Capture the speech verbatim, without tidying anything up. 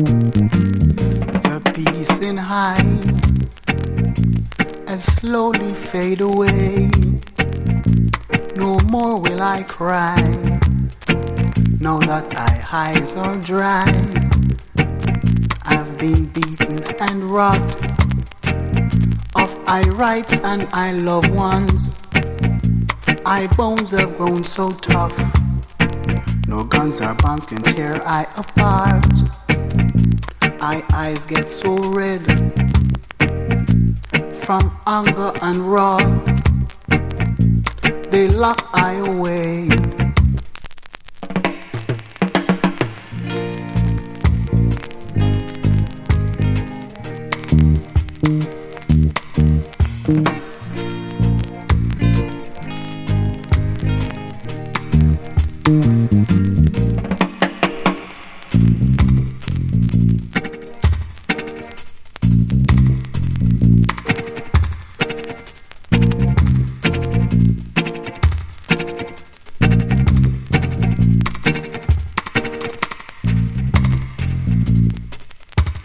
The peace in high has slowly fade away. No more will I cry, now that thy eyes are dry. I've been beaten and robbed of I rights and I loved ones. I bones have grown so tough, no guns or bombs can tear I apart. I eyes get so red from anger and wrath. They lock I away